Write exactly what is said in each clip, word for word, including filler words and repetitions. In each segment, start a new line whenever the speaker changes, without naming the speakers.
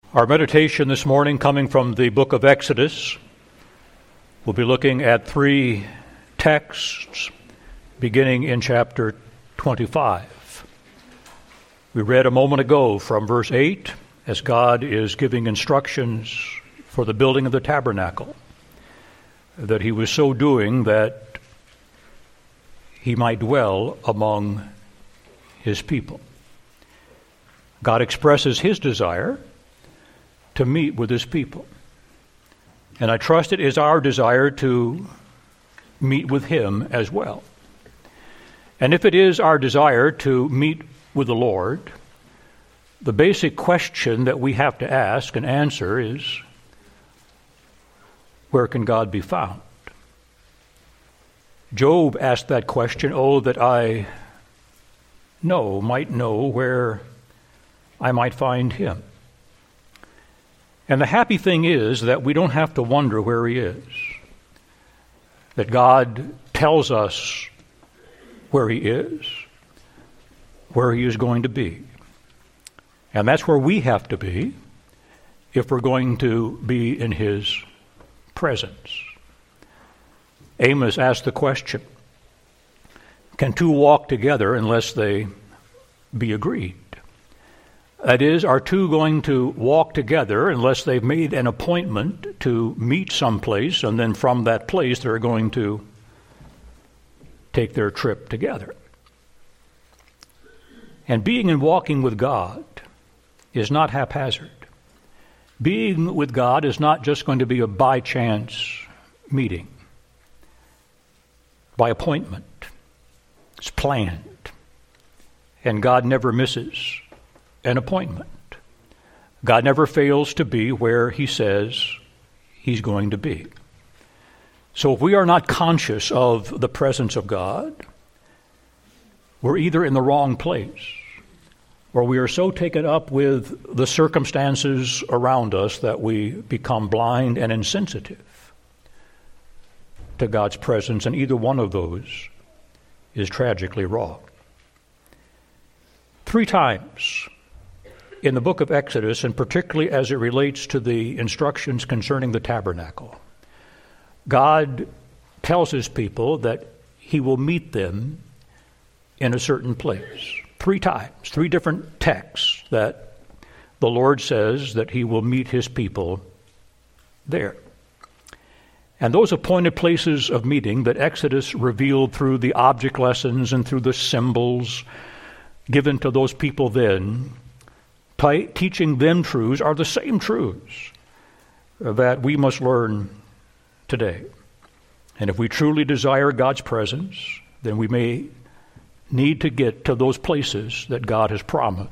Our meditation this morning, coming from the book of Exodus, we'll be looking at three texts beginning in chapter twenty-five. We read a moment ago from verse eight as God is giving instructions for the building of the tabernacle, that he was so doing that he might dwell among his people. God expresses his desire to meet with his people. And I trust it is our desire to meet with him as well. And if it is our desire to meet with the Lord, the basic question that we have to ask and answer is, where can God be found? Job asked that question, oh, that I know, might know where I might find him. And the happy thing is that we don't have to wonder where he is. That God tells us where he is, where he is going to be. And that's where we have to be if we're going to be in his presence. Amos asked the question, can two walk together unless they be agreed? That is, are two going to walk together unless they've made an appointment to meet someplace, and then from that place they're going to take their trip together? And being and walking with God is not haphazard. Being with God is not just going to be a by-chance meeting, by appointment. It's planned. And God never misses an appointment. God never fails to be where he says he's going to be. So if we are not conscious of the presence of God, we're either in the wrong place, or we are so taken up with the circumstances around us that we become blind and insensitive to God's presence, and either one of those is tragically wrong. Three times in the book of Exodus, and particularly as it relates to the instructions concerning the tabernacle, God tells his people that he will meet them in a certain place. Three times, three different texts that the Lord says that he will meet his people there. And those appointed places of meeting that Exodus revealed through the object lessons and through the symbols given to those people then, teaching them truths, are the same truths that we must learn today. And if we truly desire God's presence, then we may need to get to those places that God has promised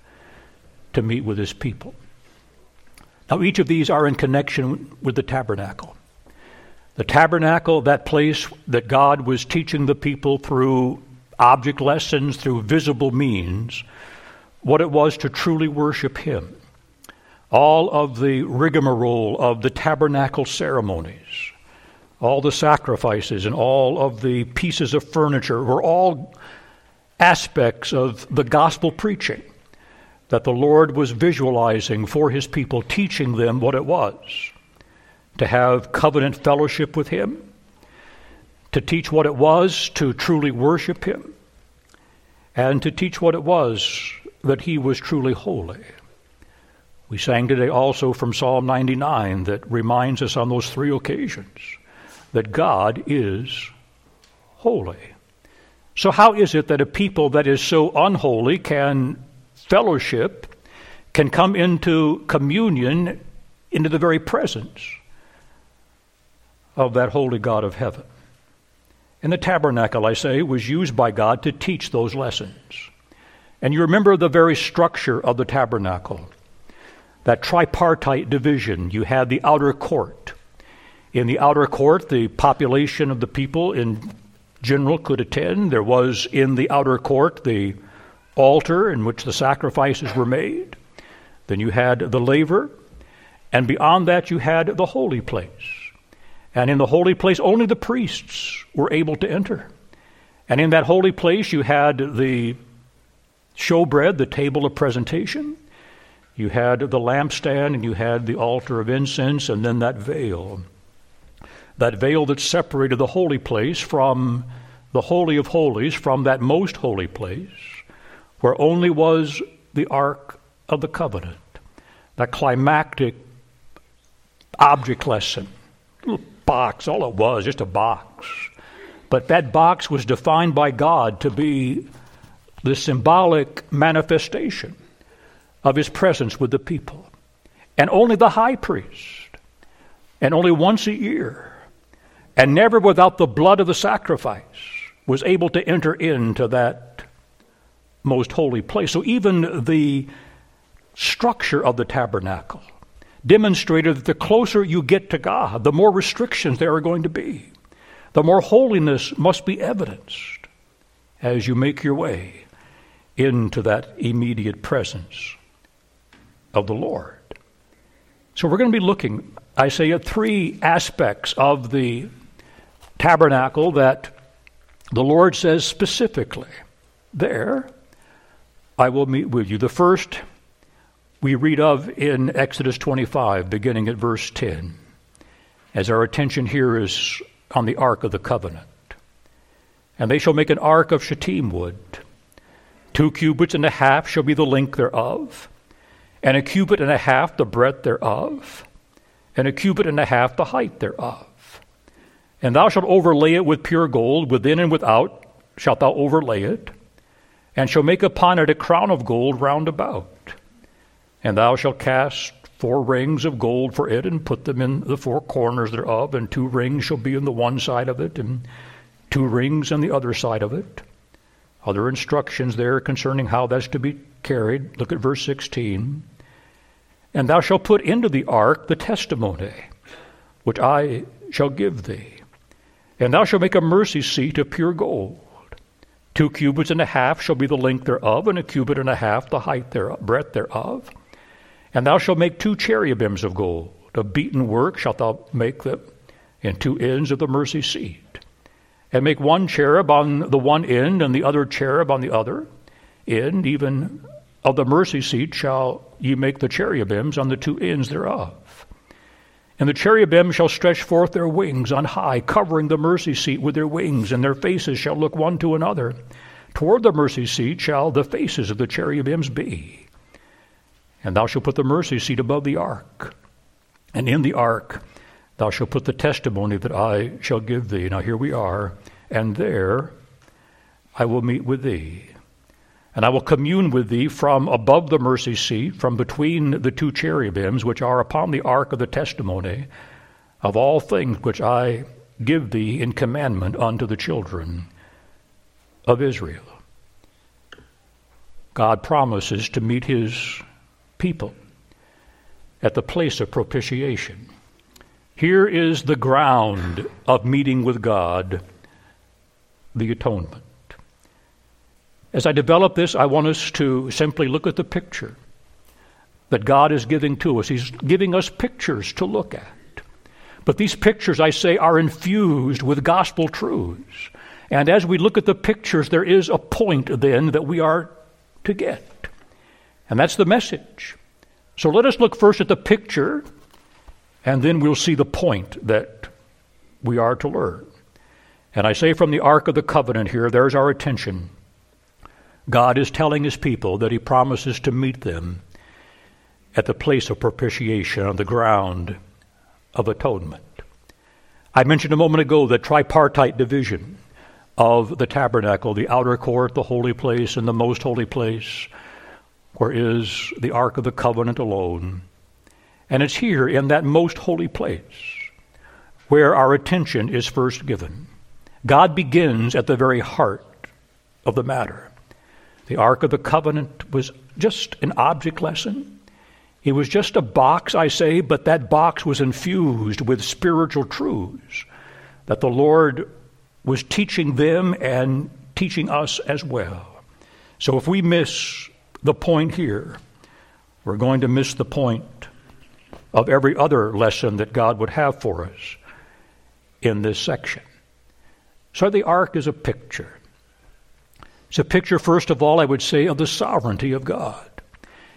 to meet with his people. Now, each of these are in connection with the tabernacle. The tabernacle, that place that God was teaching the people through object lessons, through visible means, what it was to truly worship him. All of the rigmarole of the tabernacle ceremonies, all the sacrifices and all of the pieces of furniture were all aspects of the gospel preaching that the Lord was visualizing for his people, teaching them what it was to have covenant fellowship with him, to teach what it was to truly worship him, and to teach what it was that he was truly holy. We sang today also from Psalm ninety-nine that reminds us on those three occasions that God is holy. So how is it that a people that is so unholy can fellowship, can come into communion, into the very presence of that holy God of heaven? And the tabernacle, I say, was used by God to teach those lessons. And you remember the very structure of the tabernacle, that tripartite division. You had the outer court. In the outer court, the population of the people in general could attend. There was in the outer court the altar in which the sacrifices were made. Then you had the laver, and beyond that you had the holy place. And in the holy place, only the priests were able to enter. And in that holy place, you had the showbread, the table of presentation. You had the lampstand, and you had the altar of incense, and then that veil. That veil that separated the holy place from the Holy of Holies, from that most holy place, where only was the Ark of the Covenant, that climactic object lesson, little box, all it was, just a box. But that box was defined by God to be the symbolic manifestation of his presence with the people. And only the high priest, and only once a year, and never without the blood of the sacrifice, was able to enter into that most holy place. So even the structure of the tabernacle demonstrated that the closer you get to God, the more restrictions there are going to be. The more holiness must be evidenced as you make your way into that immediate presence of the Lord. So we're going to be looking, I say, at three aspects of the tabernacle that the Lord says specifically, there I will meet with you. The first we read of in Exodus twenty-five, beginning at verse ten, as our attention here is on the Ark of the Covenant. And they shall make an ark of shittim wood. Two cubits and a half shall be the length thereof, and a cubit and a half the breadth thereof, and a cubit and a half the height thereof. And thou shalt overlay it with pure gold, within and without shalt thou overlay it, and shalt make upon it a crown of gold round about. And thou shalt cast four rings of gold for it, and put them in the four corners thereof, and two rings shall be on the one side of it, and two rings on the other side of it. Other instructions there concerning how that's to be carried. Look at verse sixteen. And thou shalt put into the ark the testimony, which I shall give thee. And thou shalt make a mercy seat of pure gold. Two cubits and a half shall be the length thereof, and a cubit and a half the height thereof, breadth thereof. And thou shalt make two cherubims of gold. Of beaten work shalt thou make them in two ends of the mercy seat. And make one cherub on the one end, and the other cherub on the other end. Even of the mercy seat shall ye make the cherubims on the two ends thereof. And the cherubim shall stretch forth their wings on high, covering the mercy seat with their wings, and their faces shall look one to another. Toward the mercy seat shall the faces of the cherubims be. And thou shalt put the mercy seat above the ark. And in the ark thou shalt put the testimony that I shall give thee. Now here we are. And there I will meet with thee. And I will commune with thee from above the mercy seat, from between the two cherubims which are upon the ark of the testimony, of all things which I give thee in commandment unto the children of Israel. God promises to meet his people at the place of propitiation. Here is the ground of meeting with God, the atonement. As I develop this, I want us to simply look at the picture that God is giving to us. He's giving us pictures to look at. But these pictures, I say, are infused with gospel truths. And as we look at the pictures, there is a point then that we are to get. And that's the message. So let us look first at the picture, and then we'll see the point that we are to learn. And I say from the Ark of the Covenant here, there's our attention. God is telling his people that he promises to meet them at the place of propitiation on the ground of atonement. I mentioned a moment ago the tripartite division of the tabernacle, the outer court, the holy place, and the most holy place, where is the Ark of the Covenant alone. And it's here in that most holy place where our attention is first given. God begins at the very heart of the matter. The Ark of the Covenant was just an object lesson. It was just a box, I say, but that box was infused with spiritual truths that the Lord was teaching them and teaching us as well. So if we miss the point here, we're going to miss the point of every other lesson that God would have for us in this section. So the ark is a picture. It's a picture, first of all, I would say, of the sovereignty of God.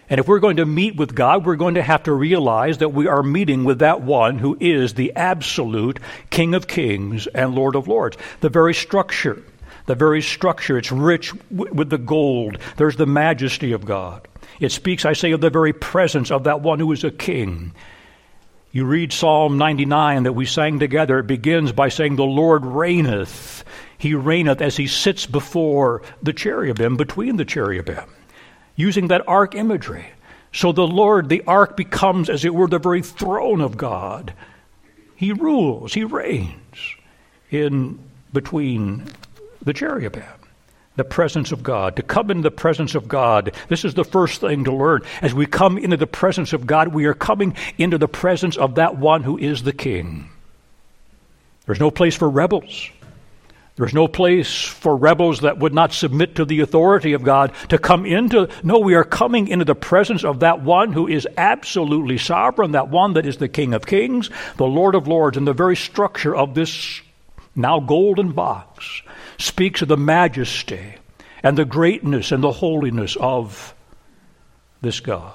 And if we're going to meet with God, we're going to have to realize that we are meeting with that one who is the absolute King of Kings and Lord of Lords. The very structure, the very structure, it's rich w- with the gold. There's the majesty of God. It speaks, I say, of the very presence of that one who is a king. You read Psalm ninety-nine that we sang together. It begins by saying, the Lord reigneth. He reigneth as he sits before the cherubim, between the cherubim, using that ark imagery. So the Lord, the ark becomes, as it were, the very throne of God. He rules, he reigns in between the cherubim. The presence of God. To come into the presence of God, this is the first thing to learn. As we come into the presence of God, we are coming into the presence of that one who is the King. There's no place for rebels. There's no place for rebels that would not submit to the authority of God to come into. No, we are coming into the presence of that one who is absolutely sovereign, that one that is the King of Kings, the Lord of Lords. And the very structure of this now golden box speaks of the majesty and the greatness and the holiness of this God.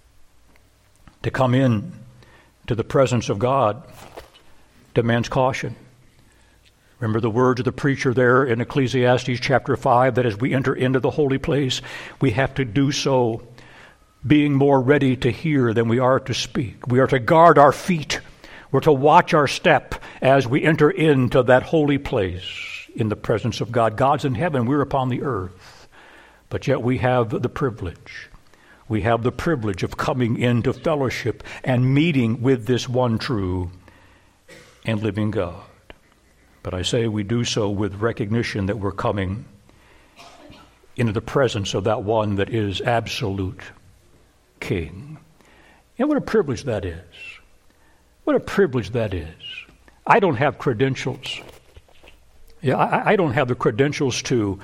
To come in to the presence of God demands caution. Remember the words of the preacher there in Ecclesiastes chapter five, that as we enter into the holy place, we have to do so being more ready to hear than we are to speak. We are to guard our feet. We're to watch our step as we enter into that holy place in the presence of God. God's in heaven, we're upon the earth. But yet we have the privilege. We have the privilege of coming into fellowship and meeting with this one true and living God. But I say we do so with recognition that we're coming into the presence of that one that is absolute King. And what a privilege that is. What a privilege that is. I don't have credentials. Yeah, I, I don't have the credentials to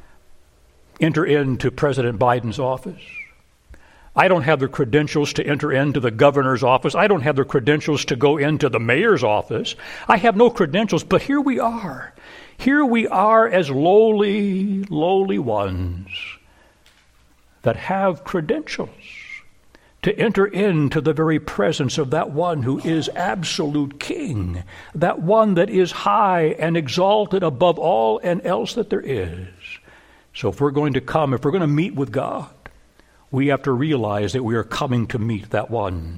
enter into President Biden's office. I don't have the credentials to enter into the governor's office. I don't have the credentials to go into the mayor's office. I have no credentials, but here we are. Here we are as lowly, lowly ones that have credentials to enter into the very presence of that one who is absolute King, that one that is high and exalted above all and else that there is. So if we're going to come, if we're going to meet with God, we have to realize that we are coming to meet that one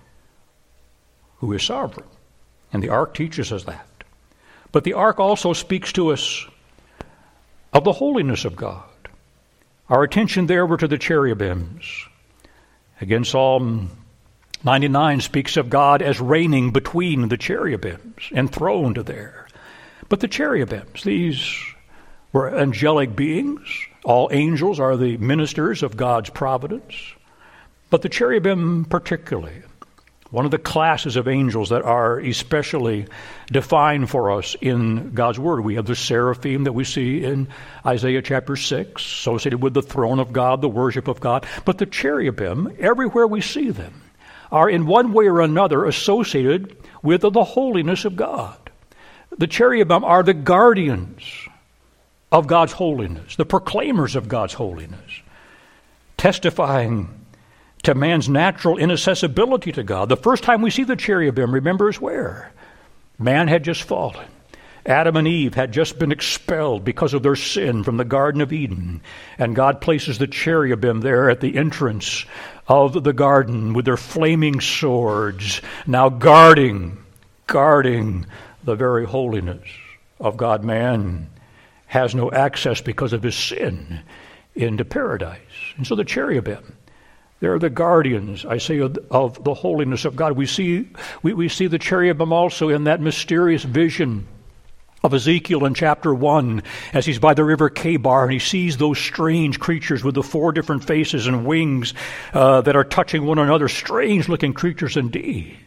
who is sovereign. And the ark teaches us that. But the ark also speaks to us of the holiness of God. Our attention there were to the cherubims. Again, Psalm ninety-nine speaks of God as reigning between the cherubims, enthroned there. But the cherubims, these were angelic beings. All angels are the ministers of God's providence. But the cherubim particularly, one of the classes of angels that are especially defined for us in God's Word. We have the seraphim that we see in Isaiah chapter six, associated with the throne of God, the worship of God. But the cherubim, everywhere we see them, are in one way or another associated with the holiness of God. The cherubim are the guardians of God's holiness, the proclaimers of God's holiness, testifying to man's natural inaccessibility to God. The first time we see the cherubim, remember, is where? Man had just fallen. Adam and Eve had just been expelled because of their sin from the Garden of Eden. And God places the cherubim there at the entrance of the garden with their flaming swords, now guarding, guarding the very holiness of God. Man has no access because of his sin into paradise. And so the cherubim, they're the guardians, I say, of, of the holiness of God. We see, we, we see the cherubim also in that mysterious vision of Ezekiel in chapter one, as he's by the river Kebar, and he sees those strange creatures with the four different faces and wings uh, that are touching one another, strange-looking creatures indeed.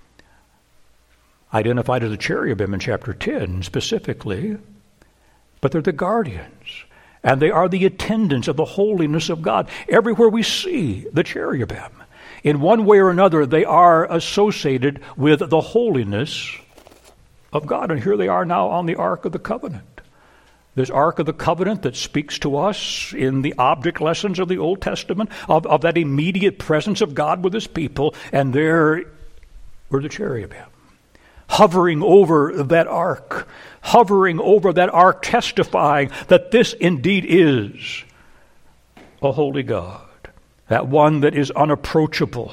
Identified as the cherubim in chapter ten specifically, but they're the guardians. And they are the attendants of the holiness of God. Everywhere we see the cherubim, in one way or another, they are associated with the holiness of God. And here they are now on the Ark of the Covenant. This Ark of the Covenant that speaks to us in the object lessons of the Old Testament, of, of that immediate presence of God with his people, and there were the cherubim, hovering over that ark, hovering over that ark, testifying that this indeed is a holy God, that one that is unapproachable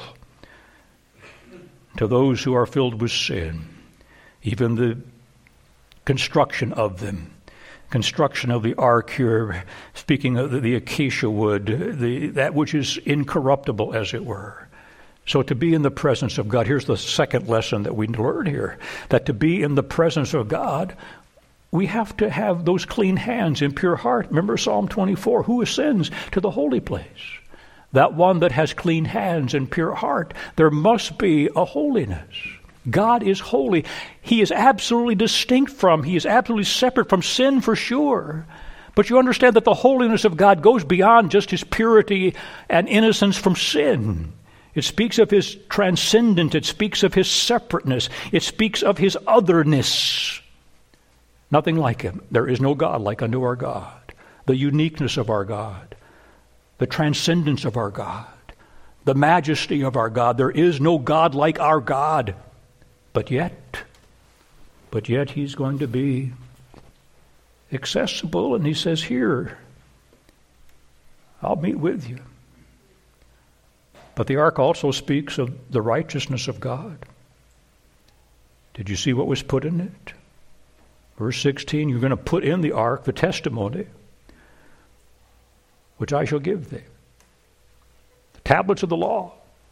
to those who are filled with sin. Even the construction of them, construction of the ark here, speaking of the, the acacia wood, the, that which is incorruptible, as it were. So to be in the presence of God, here's the second lesson that we learn here, that to be in the presence of God, we have to have those clean hands and pure heart. Remember Psalm twenty-four, who ascends to the holy place? That one that has clean hands and pure heart. There must be a holiness. God is holy. He is absolutely distinct from, he is absolutely separate from sin for sure. But you understand that the holiness of God goes beyond just his purity and innocence from sin. It speaks of his transcendent. It speaks of his separateness. It speaks of his otherness. Nothing like him. There is no God like unto our God. The uniqueness of our God. The transcendence of our God. The majesty of our God. There is no God like our God. But yet, but yet he's going to be accessible. And he says, here, I'll meet with you. But the ark also speaks of the righteousness of God. Did you see what was put in it? Verse sixteen, you're going to put in the ark the testimony which I shall give thee. The tablets of the law.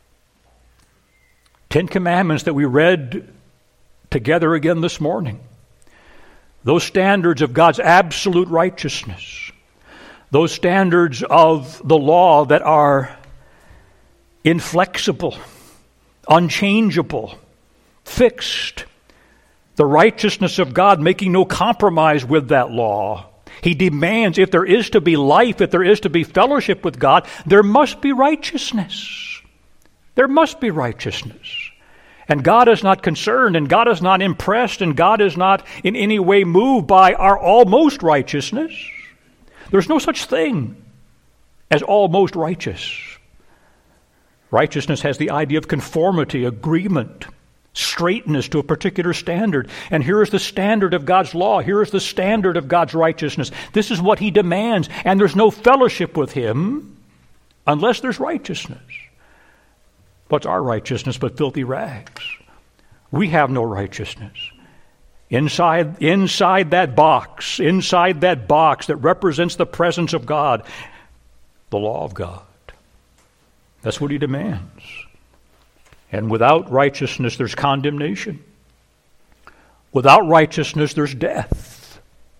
Ten Commandments that we read together again this morning. Those standards of God's absolute righteousness. Those standards of the law that are inflexible, unchangeable, fixed. The righteousness of God making no compromise with that law. He demands if there is to be life, if there is to be fellowship with God, there must be righteousness. There must be righteousness. And God is not concerned, and God is not impressed, and God is not in any way moved by our almost righteousness. There's no such thing as almost righteous. Righteousness has the idea of conformity, agreement, straightness to a particular standard. And here is the standard of God's law. Here is the standard of God's righteousness. This is what he demands. And there's no fellowship with him unless there's righteousness. What's our righteousness but filthy rags? We have no righteousness. Inside, inside that box, inside that box that represents the presence of God, the law of God. That's what he demands. And without righteousness, there's condemnation. Without righteousness, there's death.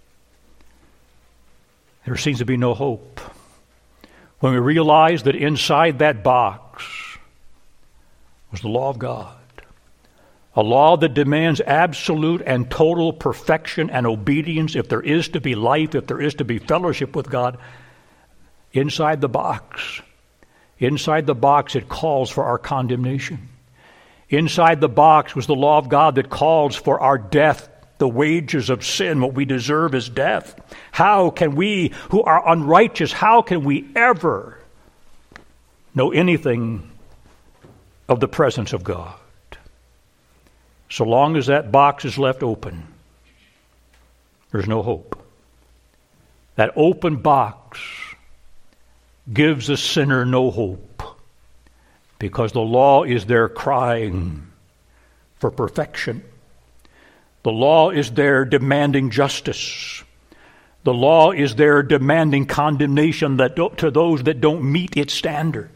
There seems to be no hope. When we realize that inside that box was the law of God, a law that demands absolute and total perfection and obedience if there is to be life, if there is to be fellowship with God, inside the box, inside the box it calls for our condemnation. Inside the box was the law of God that calls for our death, the wages of sin. What we deserve is death. How can we who are unrighteous, how can we ever know anything of the presence of God? So long as that box is left open, there's no hope. That open box gives a sinner no hope, because the law is there crying for perfection. The law is there demanding justice. The law is there demanding condemnation that do, to those that don't meet its standards.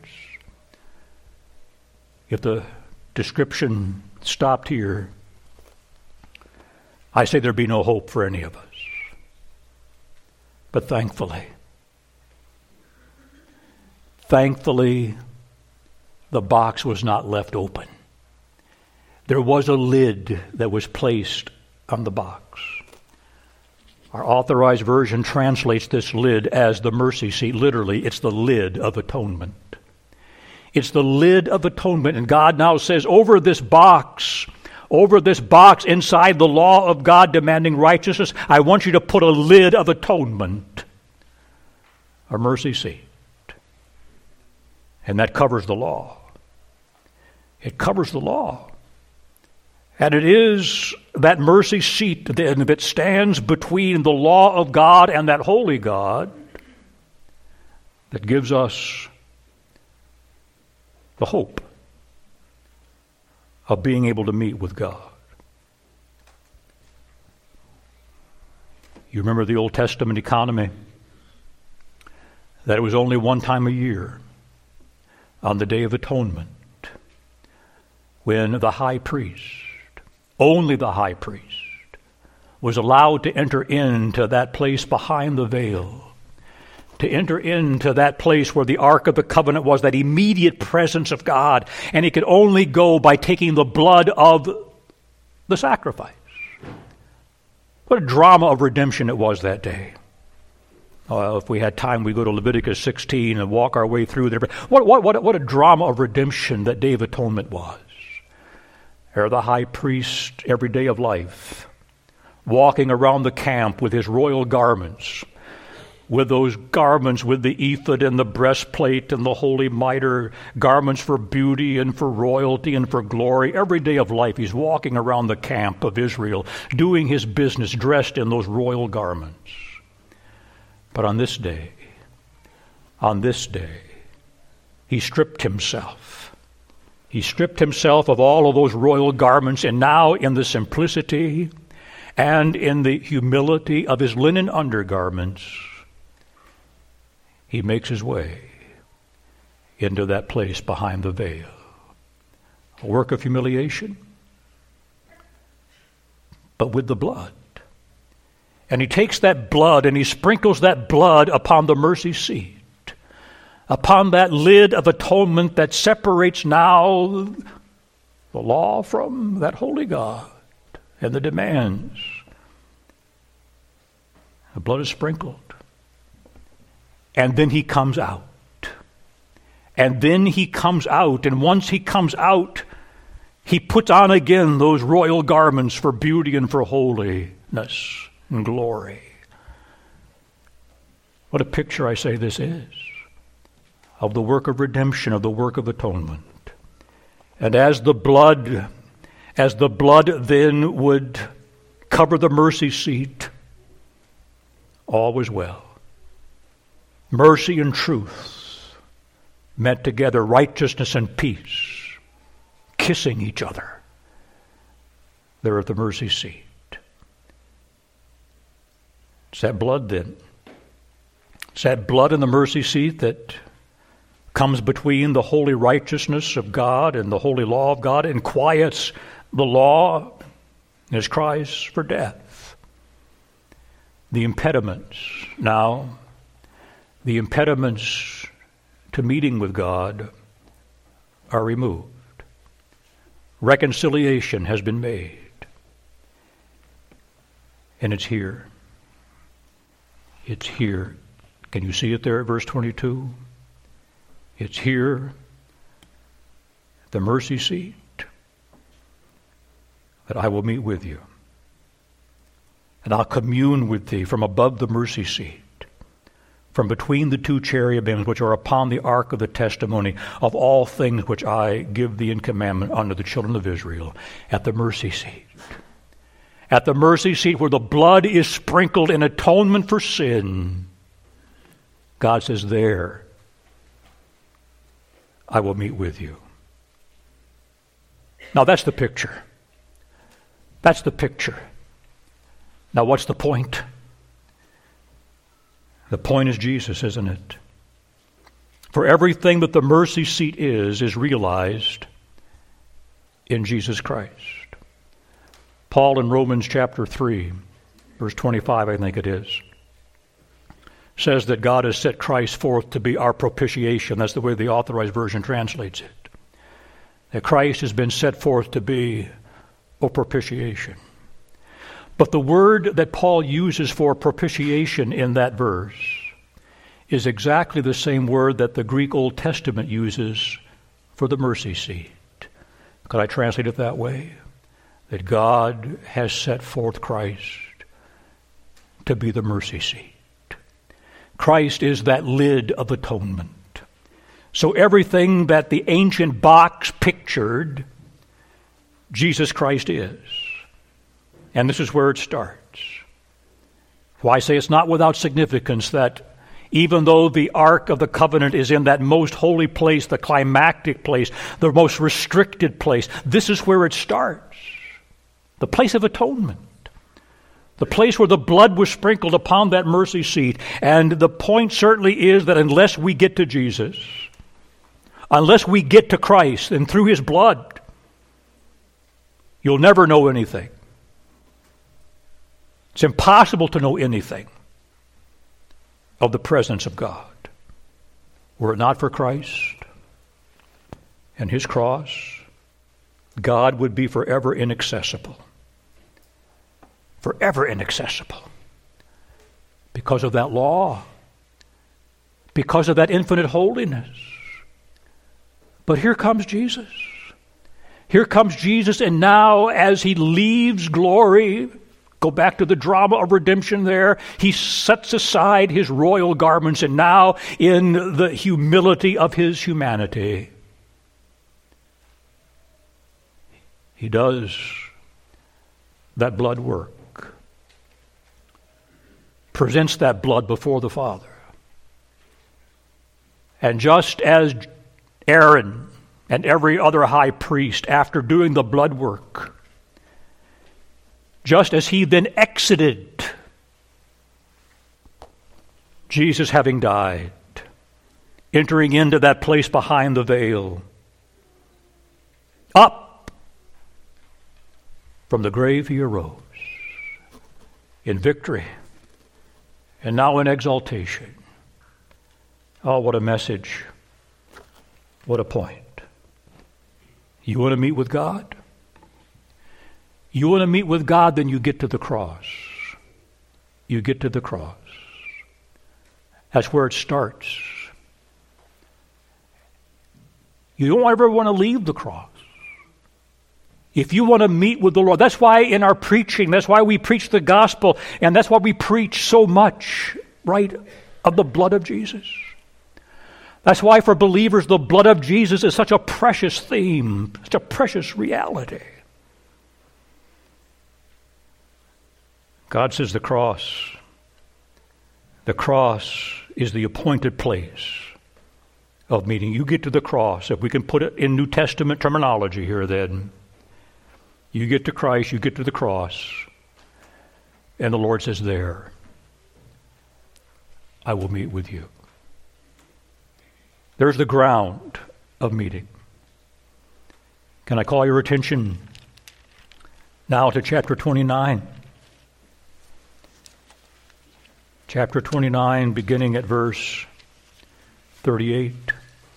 If the description stopped here, I say there'd be no hope for any of us. But thankfully, thankfully, the box was not left open. There was a lid that was placed on the box. Our authorized version translates this lid as the mercy seat. Literally, it's the lid of atonement. It's the lid of atonement. And God now says, over this box, over this box inside the law of God demanding righteousness, I want you to put a lid of atonement, a mercy seat. And that covers the law. It covers the law. And it is that mercy seat that stands between the law of God and that holy God that gives us the hope of being able to meet with God. You remember the Old Testament economy? That it was only one time a year, on the Day of Atonement, when the high priest, only the high priest, was allowed to enter into that place behind the veil, to enter into that place where the Ark of the Covenant was, that immediate presence of God, and he could only go by taking the blood of the sacrifice. What a drama of redemption it was that day. Uh, if we had time, we go to Leviticus sixteen and walk our way through there. But what, what, what, what a drama of redemption that Day of Atonement was. There the high priest, every day of life, walking around the camp with his royal garments, with those garments with the ephod and the breastplate and the holy mitre, garments for beauty and for royalty and for glory. Every day of life he's walking around the camp of Israel, doing his business, dressed in those royal garments. But on this day, on this day, he stripped himself. He stripped himself of all of those royal garments, and now in the simplicity and in the humility of his linen undergarments, he makes his way into that place behind the veil. A work of humiliation, but with the blood. And he takes that blood and he sprinkles that blood upon the mercy seat, upon that lid of atonement that separates now the law from that holy God and the demands. The blood is sprinkled. And then he comes out. And then he comes out. And once he comes out, he puts on again those royal garments for beauty and for holiness and glory. What a picture, I say, this is of the work of redemption, of the work of atonement. And as the blood, as the blood then would cover the mercy seat, all was well. Mercy and truth met together, righteousness and peace, kissing each other there at the mercy seat. It's that blood then. It's that blood in the mercy seat that comes between the holy righteousness of God and the holy law of God and quiets the law and his cries for death. The impediments now, the impediments to meeting with God are removed. Reconciliation has been made. And it's here. It's here. Can you see it there at verse twenty-two? It's here, the mercy seat, that I will meet with you. And I'll commune with thee from above the mercy seat, from between the two cherubims which are upon the ark of the testimony of all things which I give thee in commandment unto the children of Israel, at the mercy seat. At the mercy seat where the blood is sprinkled in atonement for sin, God says, there I will meet with you. Now that's the picture. That's the picture. Now what's the point? The point is Jesus, isn't it? For everything that the mercy seat is, is realized in Jesus Christ. Paul in Romans chapter three, verse twenty-five, I think it is, says that God has set Christ forth to be our propitiation. That's the way the Authorized Version translates it. That Christ has been set forth to be a propitiation. But the word that Paul uses for propitiation in that verse is exactly the same word that the Greek Old Testament uses for the mercy seat. Could I translate it that way? that God has set forth Christ to be the mercy seat. Christ is that lid of atonement. So everything that the ancient box pictured, Jesus Christ is. And this is where it starts. Why I say it's not without significance that even though the Ark of the Covenant is in that most holy place, the climactic place, the most restricted place, this is where it starts. The place of atonement. The place where the blood was sprinkled upon that mercy seat. And the point certainly is that unless we get to Jesus, unless we get to Christ and through His blood, you'll never know anything. It's impossible to know anything of the presence of God. Were it not for Christ and His cross, God would be forever inaccessible. Forever inaccessible. Because of that law. Because of that infinite holiness. But here comes Jesus. Here comes Jesus, and now as He leaves glory, go back to the drama of redemption there, He sets aside His royal garments, and now in the humility of His humanity, He does that blood work. Presents that blood before the Father. And just as Aaron and every other high priest, after doing the blood work, just as he then exited, Jesus having died, entering into that place behind the veil, up from the grave He arose in victory. And now in exaltation. Oh, what a message. What a point. You want to meet with God? You want to meet with God, then you get to the cross. You get to the cross. That's where it starts. You don't ever want to leave the cross. If you want to meet with the Lord, that's why in our preaching, that's why we preach the gospel, and that's why we preach so much, right, of the blood of Jesus. That's why for believers, the blood of Jesus is such a precious theme, such a precious reality. God says the cross, the cross is the appointed place of meeting. You get to the cross, if we can put it in New Testament terminology here then. You get to Christ, you get to the cross, and the Lord says, there, I will meet with you. There's the ground of meeting. Can I call your attention now to chapter twenty-nine? Chapter twenty-nine, beginning at verse thirty-eight.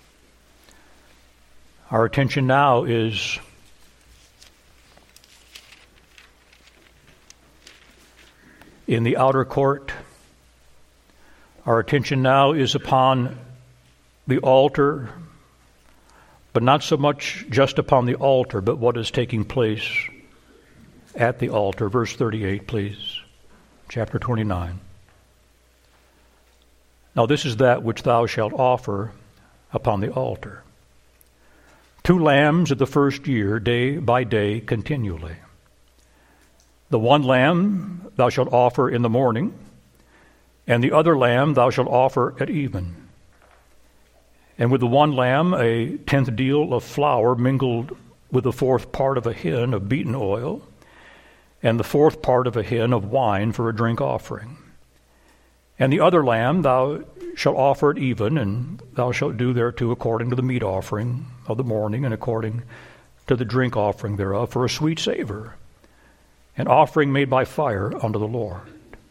Our attention now is in the outer court. Our attention now is upon the altar, but not so much just upon the altar, but what is taking place at the altar. Verse thirty-eight, please. Chapter twenty-nine. Now this is that which thou shalt offer upon the altar. Two lambs of the first year, day by day, continually. The one lamb thou shalt offer in the morning, and the other lamb thou shalt offer at even. And with the one lamb a tenth deal of flour mingled with the fourth part of a hin of beaten oil, and the fourth part of a hin of wine for a drink offering. And the other lamb thou shalt offer at even, and thou shalt do thereto according to the meat offering of the morning, and according to the drink offering thereof, for a sweet savor, an offering made by fire unto the Lord.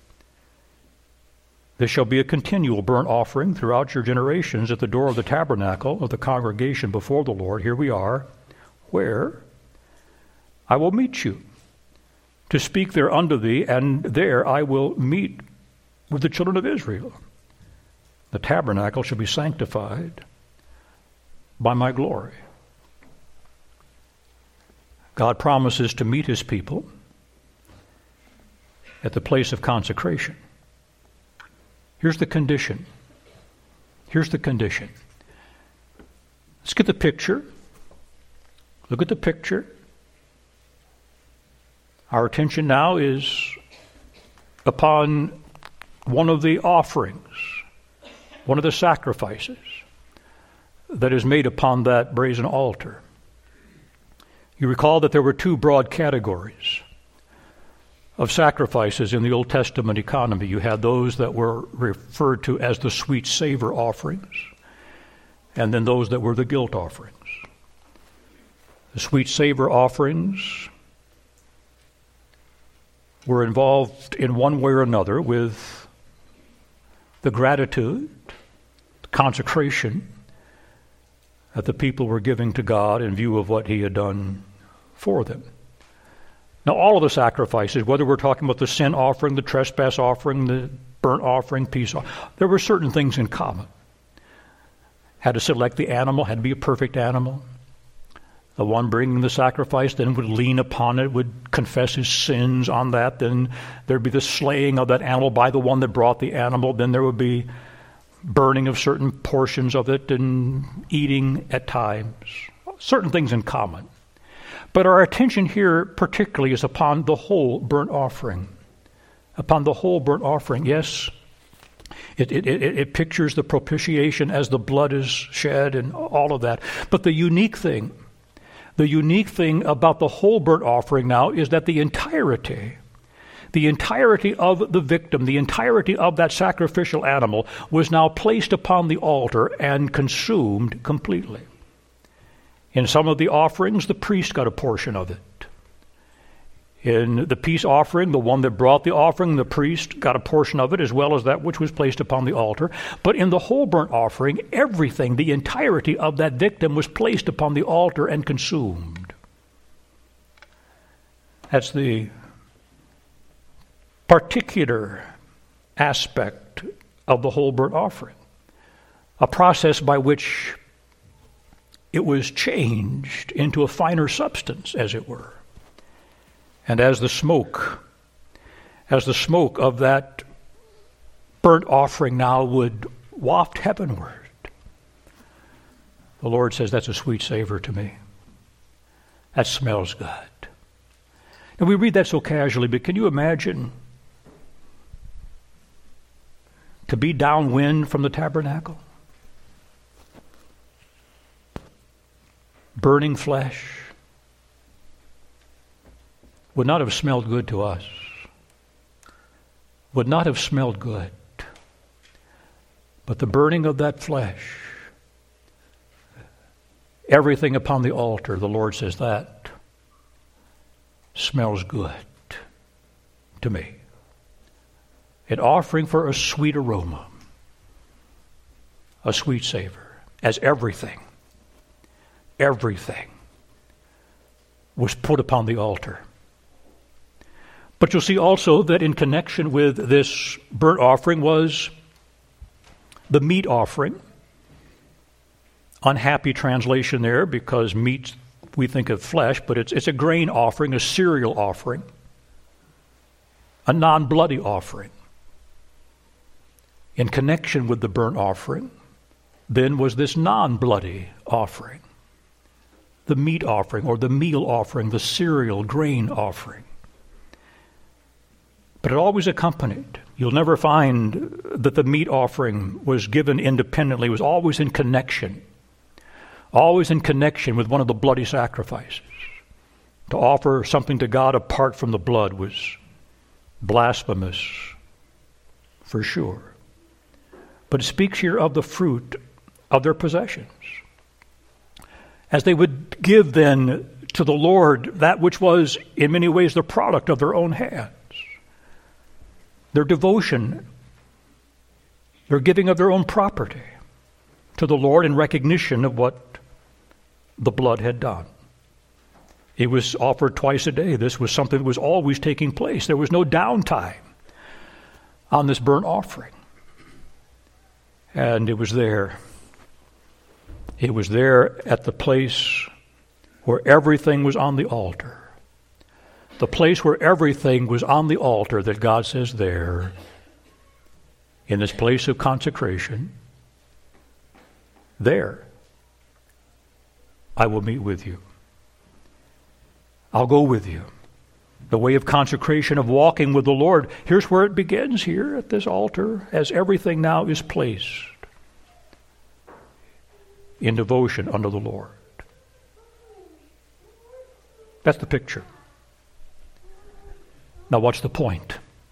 This shall be a continual burnt offering throughout your generations at the door of the tabernacle of the congregation before the Lord. Here we are, where I will meet you, to speak there unto thee, and there I will meet with the children of Israel. The tabernacle shall be sanctified by my glory. God promises to meet his people at the place of consecration. Here's the condition. Here's the condition. Let's get the picture. Look at the picture. Our attention now is upon one of the offerings, one of the sacrifices that is made upon that brazen altar. You recall that there were two broad categories of sacrifices in the Old Testament economy. You had those that were referred to as the sweet savor offerings, and then those that were the guilt offerings. The sweet savor offerings were involved in one way or another with the gratitude, the consecration that the people were giving to God in view of what he had done for them. Now, all of the sacrifices, whether we're talking about the sin offering, the trespass offering, the burnt offering, peace offering, there were certain things in common. Had to select the animal, had to be a perfect animal. The one bringing the sacrifice then would lean upon it, would confess his sins on that. Then there'd be the slaying of that animal by the one that brought the animal. Then there would be burning of certain portions of it and eating at times. Certain things in common. But our attention here particularly is upon the whole burnt offering. Upon the whole burnt offering. Yes, it, it, it, it pictures the propitiation as the blood is shed and all of that. But the unique thing, the unique thing about the whole burnt offering now is that the entirety, the entirety of the victim, the entirety of that sacrificial animal was now placed upon the altar and consumed completely. In some of the offerings, the priest got a portion of it. In the peace offering, the one that brought the offering, the priest got a portion of it, as well as that which was placed upon the altar. But in the whole burnt offering, everything, the entirety of that victim was placed upon the altar and consumed. That's the particular aspect of the whole burnt offering, a process by which it was changed into a finer substance, as it were. And as the smoke, as the smoke of that burnt offering now would waft heavenward, the Lord says, that's a sweet savor to me. That smells good. And we read that so casually, but can you imagine to be downwind from the tabernacle? Burning flesh would not have smelled good to us, would not have smelled good. But the burning of that flesh, everything upon the altar, the Lord says, that smells good to me. An offering for a sweet aroma, a sweet savor, as everything, everything was put upon the altar. But you'll see also that in connection with this burnt offering was the meat offering. Unhappy translation there, because meat, we think of flesh, but it's, it's a grain offering, a cereal offering, a non-bloody offering. In connection with the burnt offering, then was this non-bloody offering, the meat offering or the meal offering, the cereal grain offering. But it always accompanied. You'll never find that the meat offering was given independently. It was always in connection. Always in connection with one of the bloody sacrifices. To offer something to God apart from the blood was blasphemous, for sure. But it speaks here of the fruit of their possessions. As they would give then to the Lord that which was in many ways the product of their own hands. Their devotion, their giving of their own property to the Lord in recognition of what the blood had done. It was offered twice a day. This was something that was always taking place. There was no downtime on this burnt offering. And it was there. It was there at the place where everything was on the altar. The place where everything was on the altar that God says there, in this place of consecration, there I will meet with you. I'll go with you. The way of consecration, of walking with the Lord, here's where it begins, here at this altar, as everything now is placed in devotion unto the Lord. That's the picture. Now, what's the point?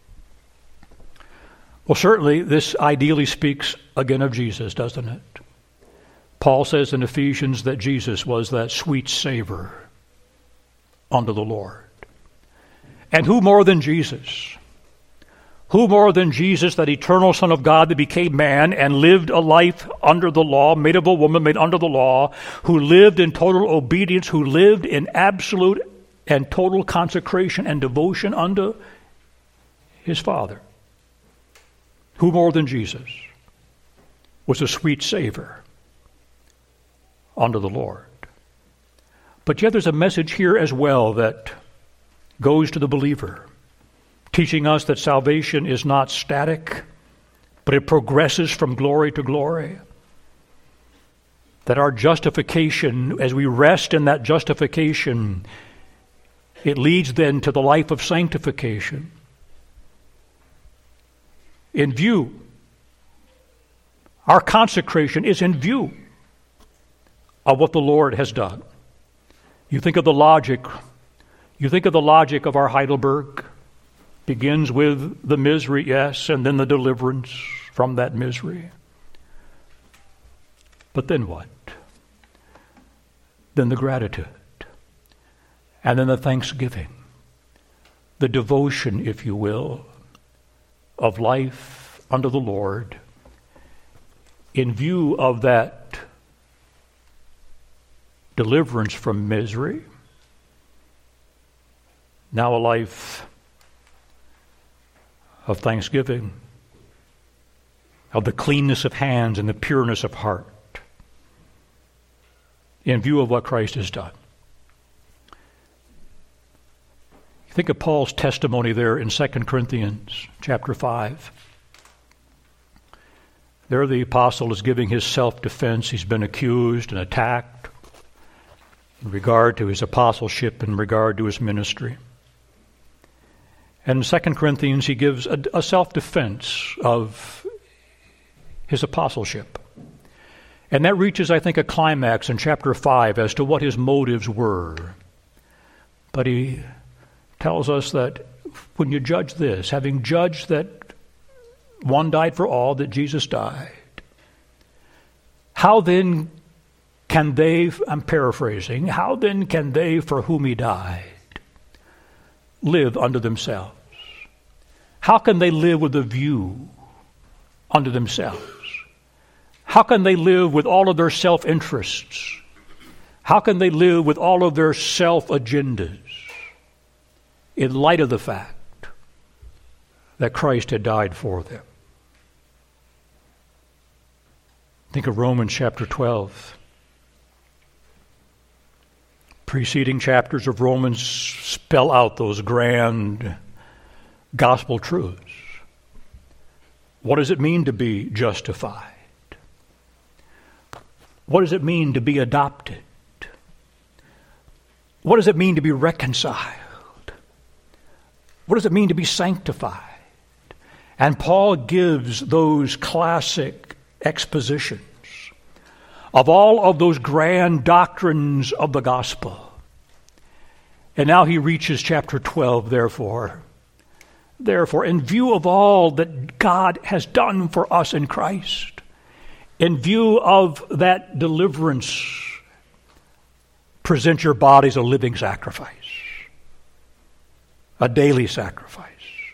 Well, certainly this ideally speaks again of Jesus, doesn't it? Paul says in Ephesians that Jesus was that sweet savor unto the Lord. And who more than Jesus? Who more than Jesus, that eternal Son of God that became man and lived a life under the law, made of a woman, made under the law, who lived in total obedience, who lived in absolute and total consecration and devotion unto his Father? Who more than Jesus was a sweet savor unto the Lord? But yet there's a message here as well that goes to the believer, teaching us that salvation is not static, but it progresses from glory to glory. That our justification, as we rest in that justification, it leads then to the life of sanctification. In view, our consecration is in view of what the Lord has done. You think of the logic, you think of the logic of our Heidelberg. Begins with the misery, yes, and then the deliverance from that misery. But then what? Then the gratitude. And then the thanksgiving. The devotion, if you will, of life unto the Lord in view of that deliverance from misery. Now a life of thanksgiving, of the cleanness of hands and the pureness of heart, in view of what Christ has done. Think of Paul's testimony there in Second Corinthians chapter five. There the apostle is giving his self-defense. He's been accused and attacked in regard to his apostleship, in regard to his ministry. And in Second Corinthians, he gives a, a self-defense of his apostleship. And that reaches, I think, a climax in chapter five as to what his motives were. But he tells us that when you judge this, having judged that one died for all, that Jesus died, how then can they, I'm paraphrasing, how then can they for whom he died live unto themselves? How can they live with a view unto themselves? How can they live with all of their self-interests? How can they live with all of their self-agendas in light of the fact that Christ had died for them? Think of Romans chapter twelve. Preceding chapters of Romans spell out those grand gospel truths. What does it mean to be justified? What does it mean to be adopted? What does it mean to be reconciled? What does it mean to be sanctified? And Paul gives those classic expositions of all of those grand doctrines of the gospel. And now he reaches chapter twelve, therefore. Therefore, in view of all that God has done for us in Christ, in view of that deliverance, present your bodies a living sacrifice, a daily sacrifice.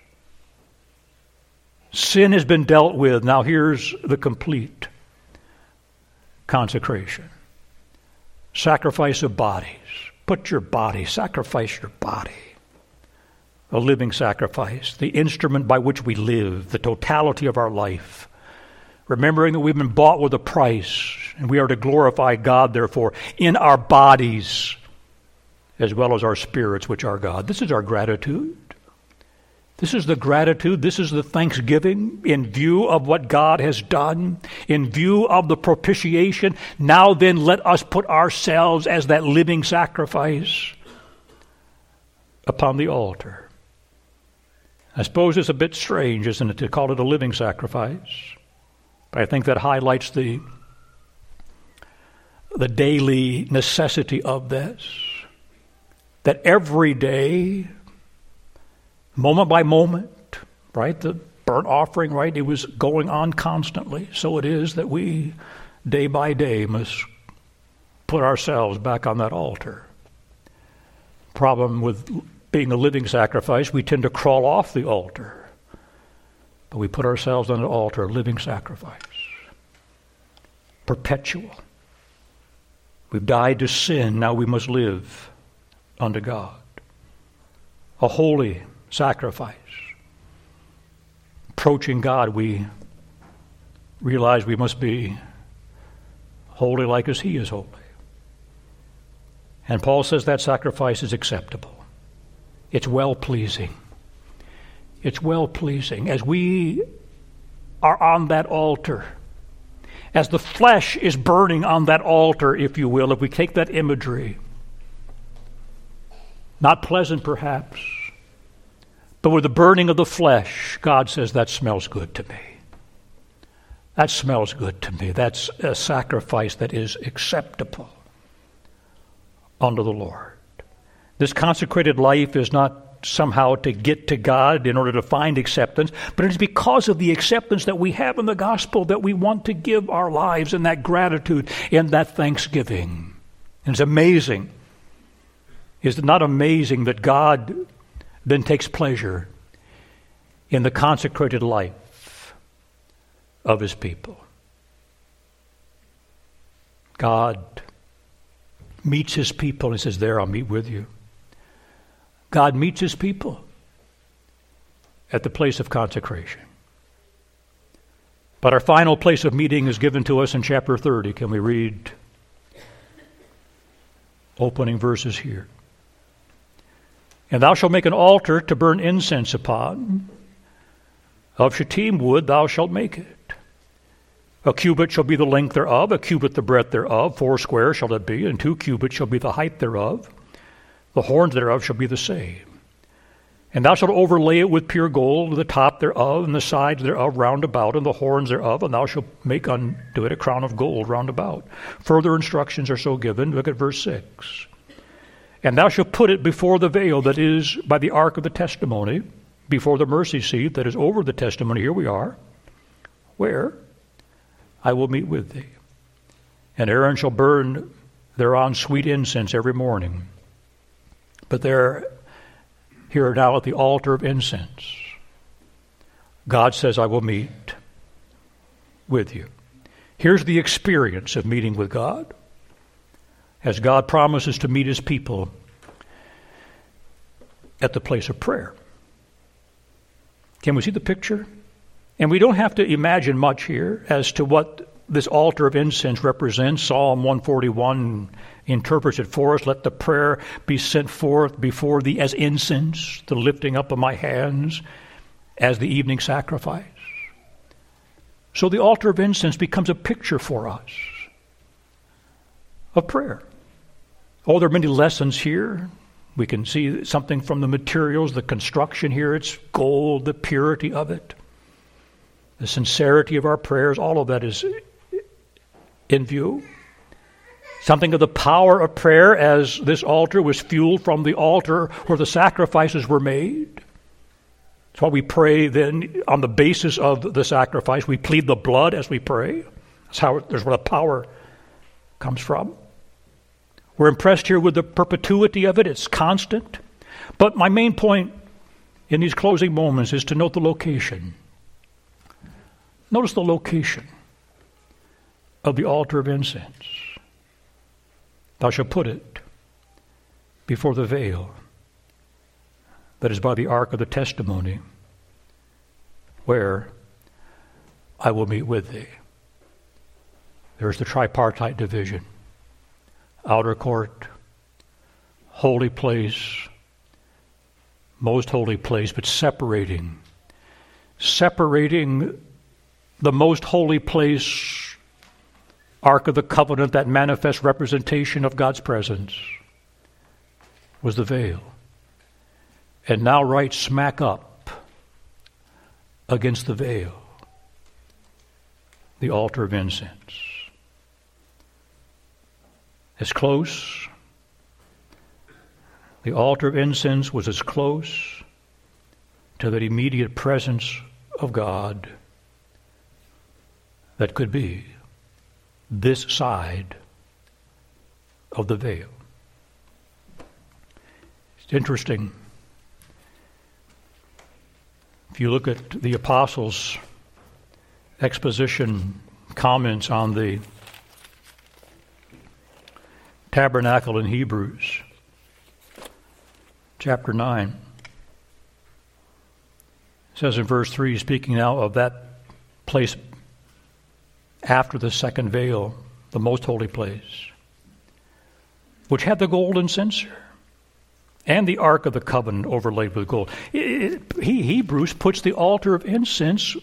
Sin has been dealt with. Now here's the complete consecration. Sacrifice of bodies. Put your body, sacrifice your body. A living sacrifice, the instrument by which we live, the totality of our life. Remembering that we've been bought with a price, and we are to glorify God, therefore, in our bodies as well as our spirits, which are God. This is our gratitude. This is the gratitude, this is the thanksgiving in view of what God has done, in view of the propitiation. Now then, let us put ourselves as that living sacrifice upon the altar. I suppose it's a bit strange, isn't it, to call it a living sacrifice? But I think that highlights the, the daily necessity of this. That every day, moment by moment, right? The burnt offering, right? It was going on constantly. So it is that we, day by day, must put ourselves back on that altar. Problem with being a living sacrifice, we tend to crawl off the altar. But we put ourselves on the altar, a living sacrifice. Perpetual. We've died to sin, now we must live unto God. A holy sacrifice. Approaching God, we realize we must be holy like as He is holy. And Paul says that sacrifice is acceptable. It's well-pleasing. It's well-pleasing. As we are on that altar, as the flesh is burning on that altar, if you will, if we take that imagery, not pleasant perhaps, but with the burning of the flesh, God says, that smells good to me. That smells good to me. That's a sacrifice that is acceptable unto the Lord. This consecrated life is not somehow to get to God in order to find acceptance, but it is because of the acceptance that we have in the gospel that we want to give our lives in that gratitude, in that thanksgiving. And it's amazing. Is it not amazing that God then takes pleasure in the consecrated life of His people? God meets His people and says, there, I'll meet with you. God meets His people at the place of consecration. But our final place of meeting is given to us in chapter thirty. Can we read opening verses here? And thou shalt make an altar to burn incense upon. Of shittim wood thou shalt make it. A cubit shall be the length thereof, a cubit the breadth thereof, four square shall it be, and two cubits shall be the height thereof. The horns thereof shall be the same. And thou shalt overlay it with pure gold, the top thereof, and the sides thereof round about, and the horns thereof, and thou shalt make unto it a crown of gold round about. Further instructions are so given. Look at verse six. And thou shalt put it before the veil that is by the ark of the testimony, before the mercy seat that is over the testimony. Here we are, where I will meet with thee. And Aaron shall burn thereon sweet incense every morning. But there, here now at the altar of incense, God says, I will meet with you. Here's the experience of meeting with God, as God promises to meet His people at the place of prayer. Can we see the picture? And we don't have to imagine much here as to what this altar of incense represents. Psalm one forty-one interprets it for us. Let the prayer be sent forth before thee as incense, the lifting up of my hands as the evening sacrifice. So the altar of incense becomes a picture for us of prayer. Oh, there are many lessons here. We can see something from the materials, the construction here. It's gold, the purity of it, the sincerity of our prayers. All of that is in view. Something of the power of prayer, as this altar was fueled from the altar where the sacrifices were made. That's why we pray then on the basis of the sacrifice. We plead the blood as we pray. That's how there's where the power comes from. We're impressed here with the perpetuity of it. It's constant. But my main point in these closing moments is to note the location. Notice the location of the altar of incense. Thou shalt put it before the veil that is by the ark of the testimony, where I will meet with thee. There's the tripartite division. Outer court, holy place, most holy place, but separating, separating the most holy place, Ark of the Covenant, that manifest representation of God's presence, was the veil. And now right smack up against the veil, the altar of incense. As close, the altar of incense was as close to that immediate presence of God that could be this side of the veil. It's interesting. If you look at the apostles' exposition comments on the tabernacle in Hebrews, chapter nine, it says in verse three, speaking now of that place after the second veil, the most holy place, which had the golden censer and the Ark of the Covenant overlaid with gold. It, it, he, Hebrews puts the altar of incense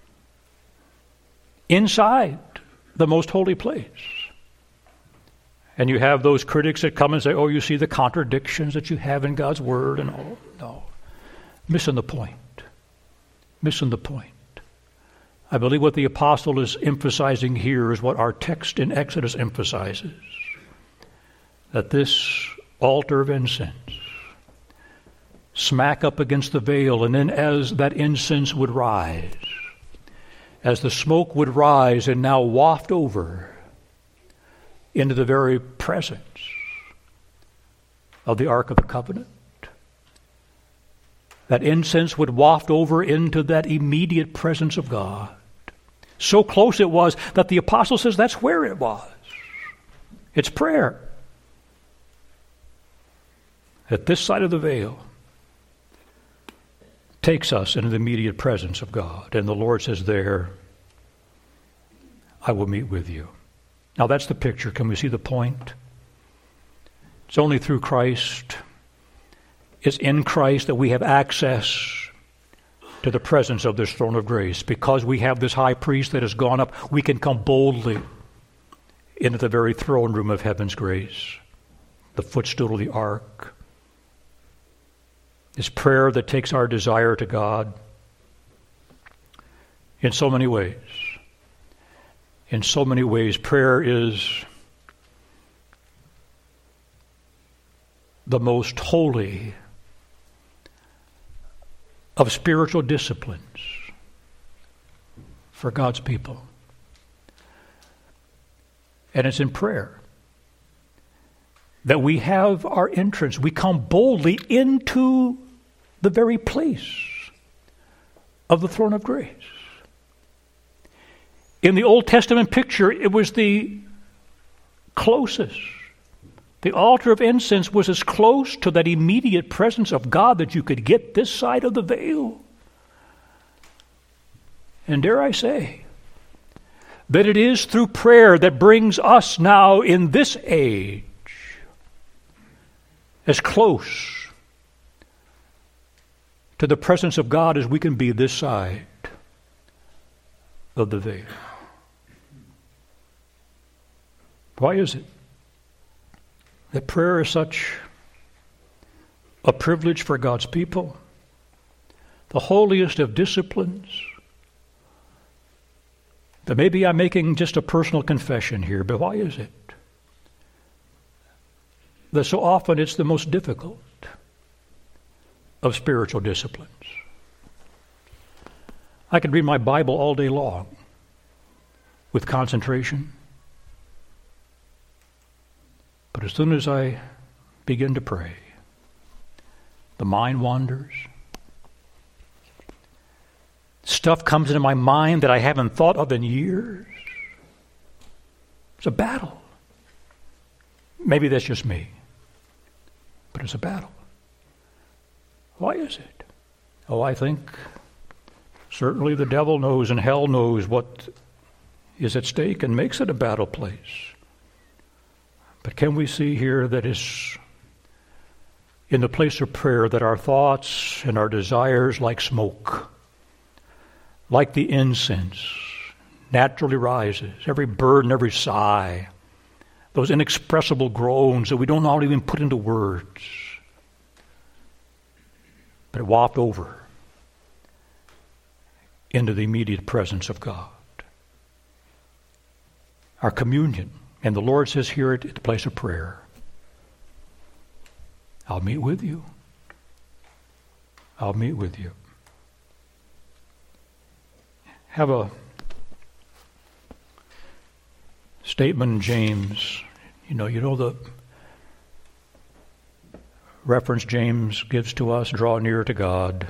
inside the most holy place. And you have those critics that come and say, oh, you see the contradictions that you have in God's Word and all. No. Missing the point. Missing the point. I believe what the apostle is emphasizing here is what our text in Exodus emphasizes. That this altar of incense smack up against the veil, and then as that incense would rise, as the smoke would rise and now waft over into the very presence of the Ark of the Covenant, that incense would waft over into that immediate presence of God. So close it was that the apostle says that's where it was. It's prayer. At this side of the veil takes us into the immediate presence of God. And the Lord says there, I will meet with you. Now that's the picture. Can we see the point? It's only through Christ, it's in Christ that we have access to the presence of this throne of grace. Because we have this high priest that has gone up, we can come boldly into the very throne room of heaven's grace, the footstool of the ark. It's prayer that takes our desire to God in so many ways. In so many ways, prayer is the most holy of spiritual disciplines for God's people. And it's in prayer that we have our entrance. We come boldly into the very place of the throne of grace. In the Old Testament picture, it was the closest. The altar of incense was as close to that immediate presence of God that you could get this side of the veil. And dare I say, that it is through prayer that brings us now in this age as close to the presence of God as we can be this side of the veil. Why is it that prayer is such a privilege for God's people? The holiest of disciplines. But maybe I'm making just a personal confession here, but why is it that so often it's the most difficult of spiritual disciplines? I could read my Bible all day long with concentration, but as soon as I begin to pray, the mind wanders. Stuff comes into my mind that I haven't thought of in years. It's a battle. Maybe that's just me, but it's a battle. Why is it? Oh, I think certainly the devil knows and hell knows what is at stake and makes it a battle place. But can we see here that it's in the place of prayer that our thoughts and our desires, like smoke, like the incense, naturally rises. Every burden, every sigh, those inexpressible groans that we don't know how to even put into words, but it waft over into the immediate presence of God. Our communion, and the Lord says here at the place of prayer, I'll meet with you. I'll meet with you. Have a statement in James. You know, you know the reference James gives to us, draw near to God,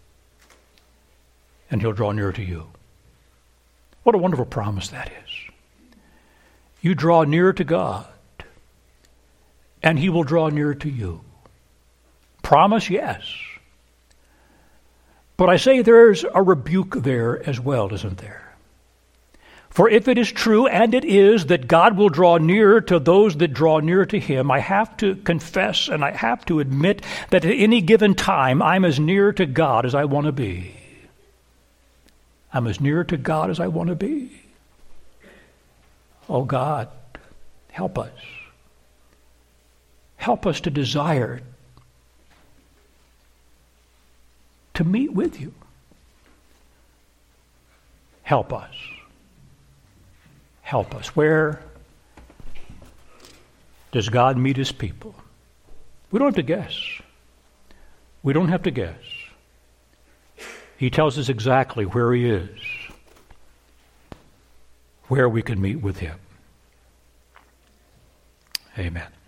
and he'll draw near to you. What a wonderful promise that is. You draw near to God, and he will draw near to you. Promise, yes. But I say there's a rebuke there as well, isn't there? For if it is true, and it is, that God will draw near to those that draw near to him, I have to confess and I have to admit that at any given time I'm as near to God as I want to be. I'm as near to God as I want to be. Oh God, help us. Help us to desire to meet with you. Help us. Help us. Where does God meet his people? We don't have to guess. We don't have to guess. He tells us exactly where he is, where we can meet with him. Amen.